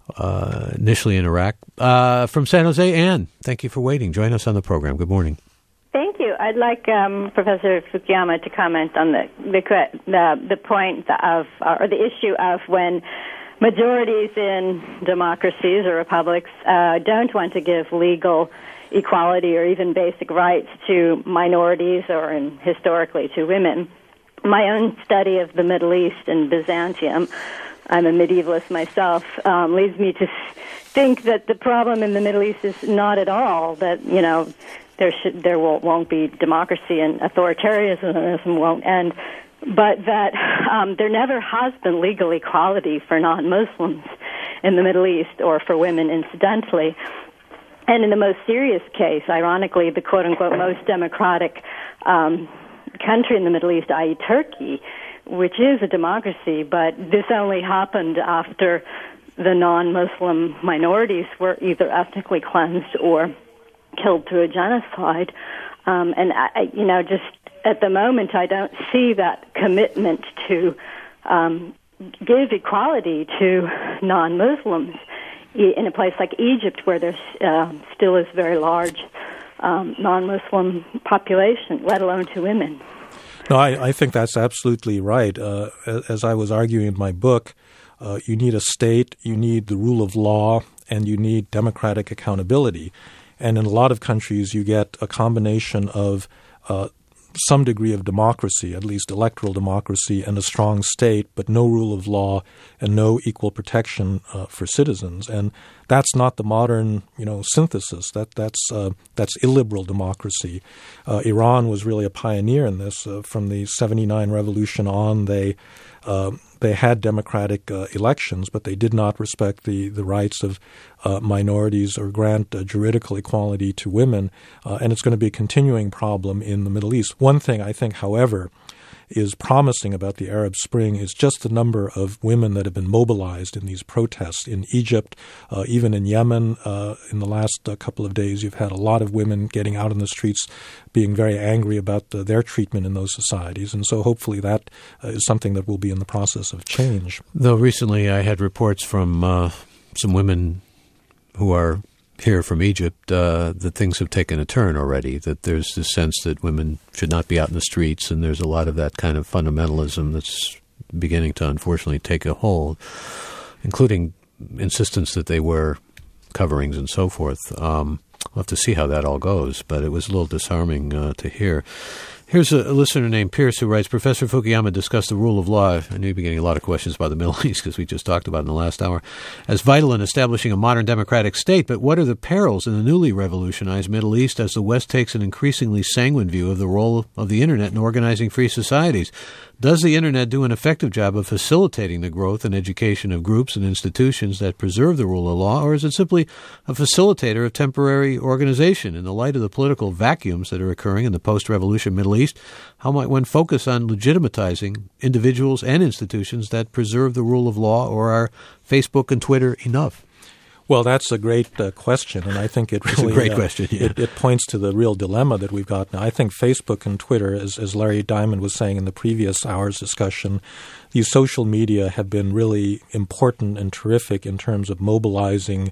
Uh, initially in Iraq. Uh, from San Jose, Anne, thank you for waiting. Join us on the program. Good morning. Thank you. I'd like um, Professor Fukuyama to comment on the the the, the point of or the issue of when majorities in democracies or republics uh, don't want to give legal equality or even basic rights to minorities or in, historically to women. My own study of the Middle East and Byzantium, I'm a medievalist myself, um, leads me to think that the problem in the Middle East is not at all that, you know, there should there won't, won't be democracy and authoritarianism won't end, but that um, there never has been legal equality for non-Muslims in the Middle East or for women incidentally. And in the most serious case, ironically, the quote-unquote most democratic um, country in the Middle East, that is. Turkey, which is a democracy, but this only happened after the non-Muslim minorities were either ethnically cleansed or killed through a genocide. Um, and, I, you know, just at the moment, I don't see that commitment to um, give equality to non-Muslims in a place like Egypt, where there uh, still is very large um, non-Muslim population, let alone to women. No, I, I think that's absolutely right. Uh, as I was arguing in my book, uh, you need a state, you need the rule of law, and you need democratic accountability. And in a lot of countries, you get a combination of uh, some degree of democracy, at least electoral democracy, and a strong state, but no rule of law and no equal protection uh, for citizens. And that's not the modern, you know, synthesis. That that's uh, that's illiberal democracy. Uh, Iran was really a pioneer in this. Uh, from the seventy-nine revolution on, they uh, they had democratic uh, elections, but they did not respect the, the rights of uh, minorities or grant uh, juridical equality to women. Uh, and it's going to be a continuing problem in the Middle East. One thing I think, however, is promising about the Arab Spring is just the number of women that have been mobilized in these protests. In Egypt, uh, even in Yemen, uh, in the last uh, couple of days, you've had a lot of women getting out in the streets being very angry about uh, their treatment in those societies. And so hopefully that uh, is something that will be in the process of change. Though recently I had reports from uh, some women who are here from Egypt uh, that things have taken a turn already, that there's this sense that women should not be out in the streets, and there's a lot of that kind of fundamentalism that's beginning to unfortunately take a hold, including insistence that they wear coverings and so forth. Um, we'll have to see how that all goes, but it was a little disarming uh, to hear. Here's a, a listener named Pierce who writes, Professor Fukuyama discussed the rule of law. I know you've been getting a lot of questions about the Middle East because we just talked about it in the last hour, as vital in establishing a modern democratic state. But what are the perils in the newly revolutionized Middle East as the West takes an increasingly sanguine view of the role of the Internet in organizing free societies? Does the Internet do an effective job of facilitating the growth and education of groups and institutions that preserve the rule of law, or is it simply a facilitator of temporary organization? In the light of the political vacuums that are occurring in the post-revolution Middle East, how might one focus on legitimatizing individuals and institutions that preserve the rule of law, or are Facebook and Twitter enough? Well, that's a great uh, question, and I think it really it's a great uh, question. Yeah. It, it points to the real dilemma that we've got now. I think Facebook and Twitter, as, as Larry Diamond was saying in the previous hour's discussion, these social media have been really important and terrific in terms of mobilizing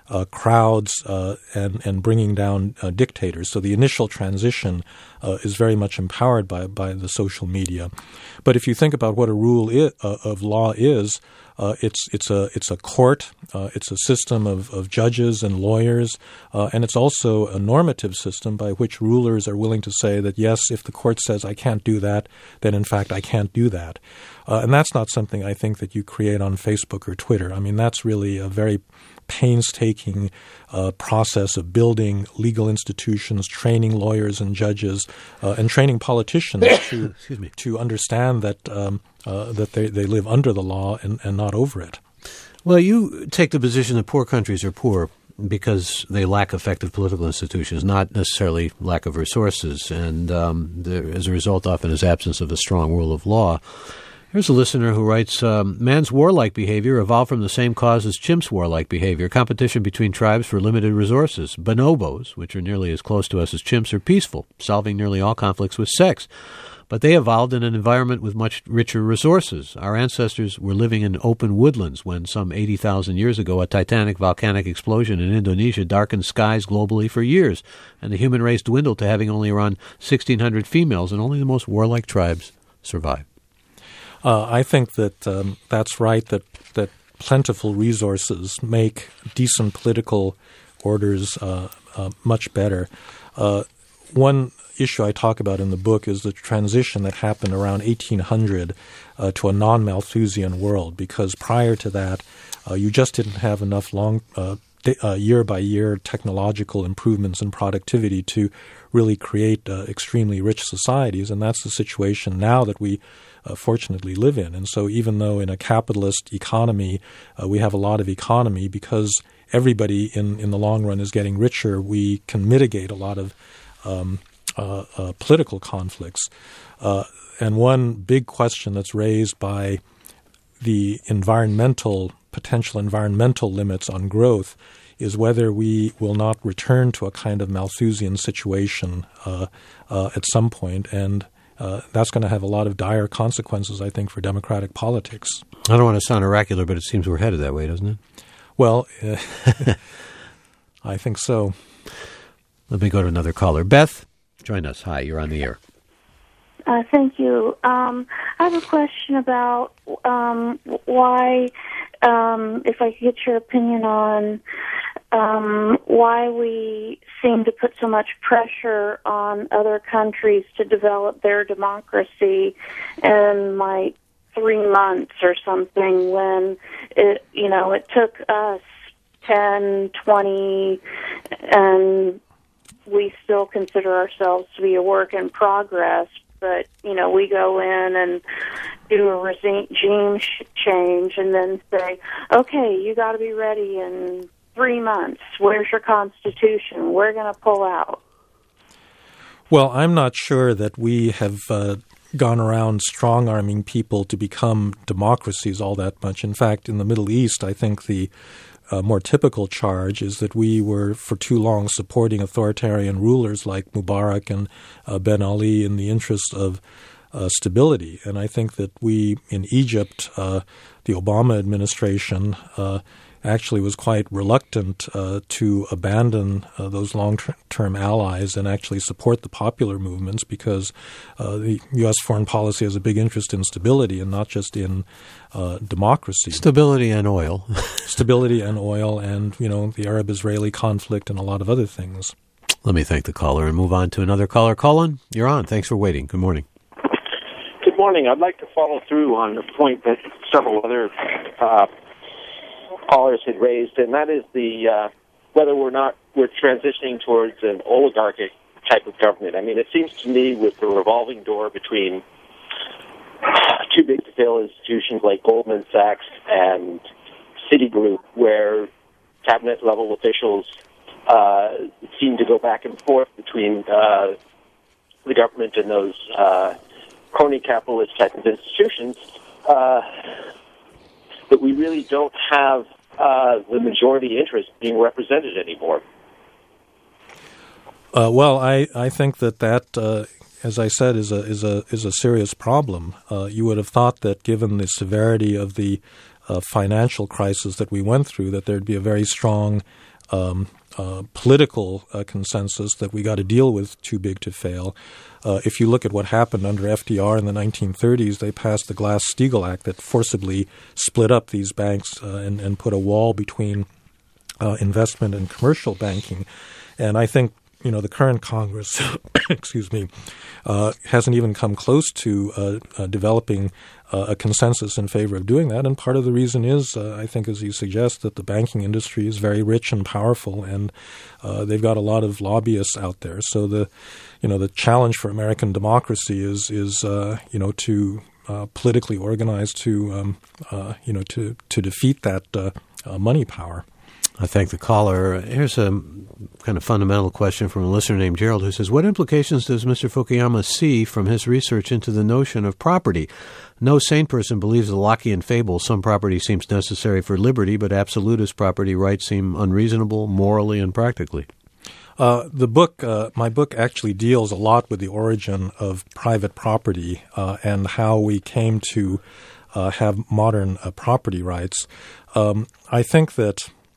uh, crowds uh, and and bringing down uh, dictators. So the initial transition uh, is very much empowered by by the social media. But if you think about what a rule is, uh, of law is, uh, it's it's a it's a court, uh, it's a system of, of judges and lawyers, uh, and it's also a normative system by which rulers are willing to say that yes, if the court says I can't do that, then in fact I can't do that. Uh, and that's not something I think that you create on Facebook or Twitter. I mean, that's really a very painstaking uh, process of building legal institutions, training lawyers and judges, uh, and training politicians to Excuse me. to understand that um, uh, that they, they live under the law and, and not over it. Well, you take the position that poor countries are poor because they lack effective political institutions, not necessarily lack of resources, and um, there, as a result, often is absence of a strong rule of law. Here's a listener who writes, um, man's warlike behavior evolved from the same cause as chimps' warlike behavior, competition between tribes for limited resources. Bonobos, which are nearly as close to us as chimps, are peaceful, solving nearly all conflicts with sex. But they evolved in an environment with much richer resources. Our ancestors were living in open woodlands when, some eighty thousand years ago, a titanic volcanic explosion in Indonesia darkened skies globally for years, and the human race dwindled to having only around sixteen hundred females, and only the most warlike tribes survived. Uh, I think that um, that's right, that, that plentiful resources make decent political orders uh, uh, much better. Uh, one issue I talk about in the book is the transition that happened around eighteen hundred uh, to a non-Malthusian world, because prior to that, uh, you just didn't have enough long uh, uh, year-by-year technological improvements in productivity to really create uh, extremely rich societies, and that's the situation now that we Uh, fortunately live in. And so even though in a capitalist economy uh, we have a lot of economy, because everybody in, in the long run is getting richer, we can mitigate a lot of um, uh, uh, political conflicts. Uh, and one big question that's raised by the environmental, potential environmental limits on growth is whether we will not return to a kind of Malthusian situation uh, uh, at some point. And Uh, that's going to have a lot of dire consequences, I think, for democratic politics. I don't want to sound oracular, but it seems we're headed that way, doesn't it? Well, uh, I think so. Let me go to another caller. Beth, join us. Hi, you're on the air. Uh, thank you. Um, I have a question about um, why, um, if I could get your opinion on um, why we seem to put so much pressure on other countries to develop their democracy in like three months or something, when it, you know, it took us ten, twenty, and we still consider ourselves to be a work in progress. But, you know, we go in and do a regime change and then say, okay, you got to be ready in three months. Where's your Constitution? We're going to pull out. Well, I'm not sure that we have uh, gone around strong-arming people to become democracies all that much. In fact, in the Middle East, I think the uh, more typical charge is that we were for too long supporting authoritarian rulers like Mubarak and uh, Ben Ali in the interest of uh, stability. And I think that we, in Egypt, uh, the Obama administration uh, actually was quite reluctant uh, to abandon uh, those long-term allies and actually support the popular movements, because uh, the U S foreign policy has a big interest in stability and not just in uh, democracy. Stability and oil. Stability and oil and, you know, the Arab-Israeli conflict and a lot of other things. Let me thank the caller and move on to another caller. Colin, you're on. Thanks for waiting. Good morning. Good morning. I'd like to follow through on the point that several other uh, callers had raised, and that is the uh, whether we're not we're transitioning towards an oligarchic type of government. I mean, it seems to me with the revolving door between too big to fail institutions like Goldman Sachs and Citigroup, where cabinet level officials uh, seem to go back and forth between uh, the government and those uh, crony capitalist type of institutions, uh, that we really don't have uh, the majority interest being represented anymore. Uh, well, I, I think that that, uh, as I said, is a is a is a serious problem. Uh, you would have thought that, given the severity of the uh, financial crisis that we went through, that there'd be a very strong um, uh, political uh, consensus that we got to deal with too big to fail. Uh, if you look at what happened under F D R in the nineteen thirties, they passed the Glass-Steagall Act that forcibly split up these banks uh, and, and put a wall between uh, investment and commercial banking. And I think, you know, the current Congress, excuse me, uh, hasn't even come close to uh, uh, developing uh, a consensus in favor of doing that. And part of the reason is, uh, I think, as you suggest, that the banking industry is very rich and powerful, and uh, they've got a lot of lobbyists out there. So the, you know, the challenge for American democracy is, is uh, you know, to uh, politically organize to, um, uh, you know, to to defeat that uh, uh, money power. I thank the caller. Here's a kind of fundamental question from a listener named Gerald who says, what implications does Mister Fukuyama see from his research into the notion of property? No sane person believes the Lockean fable, some property seems necessary for liberty, but absolutist property rights seem unreasonable morally and practically. Uh, the book, uh, my book actually deals a lot with the origin of private property uh, and how we came to uh, have modern uh, property rights. Um, I think that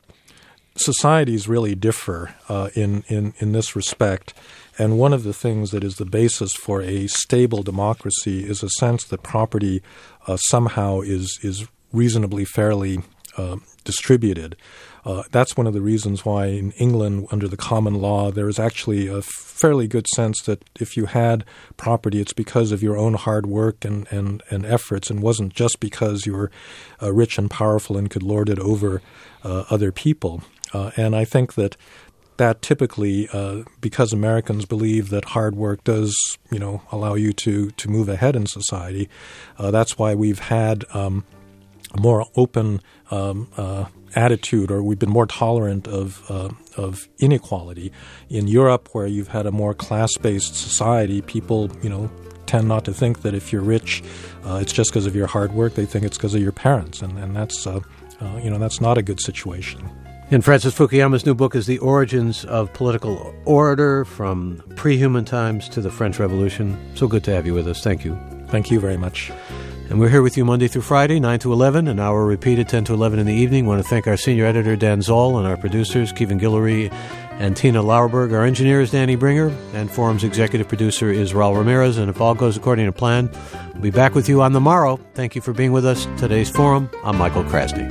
societies really differ uh, in, in, in this respect, and one of the things that is the basis for a stable democracy is a sense that property uh, somehow is is reasonably fairly uh, distributed. Uh, that's one of the reasons why in England, under the common law, there is actually a fairly good sense that if you had property, it's because of your own hard work and, and, and efforts, and wasn't just because you were uh, rich and powerful and could lord it over uh, other people. Uh, and I think that that typically, uh, because Americans believe that hard work does, you know, allow you to, to move ahead in society, uh, that's why we've had um, a more open um, uh, attitude, or we've been more tolerant of uh, of inequality. In Europe, where you've had a more class-based society, people, you know, tend not to think that if you're rich, uh, it's just because of your hard work. They think it's because of your parents, and and that's uh, uh, you know that's not a good situation. And Francis Fukuyama's new book is The Origins of Political Order, from pre-human times to the French Revolution. So good to have you with us. Thank you. Thank you very much. And we're here with you Monday through Friday, nine to eleven, an hour repeated ten to eleven in the evening. I want to thank our senior editor, Dan Zoll, and our producers, Kevin Guillory and Tina Lauerberg. Our engineer is Danny Bringer, and Forum's executive producer is Raul Ramirez. And if all goes according to plan, we'll be back with you on the morrow. Thank you for being with us. Today's Forum, I'm Michael Krasny.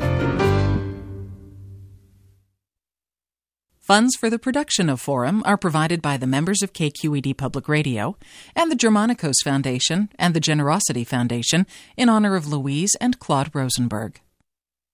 Funds for the production of Forum are provided by the members of K Q E D Public Radio and the Germanicos Foundation and the Generosity Foundation in honor of Louise and Claude Rosenberg.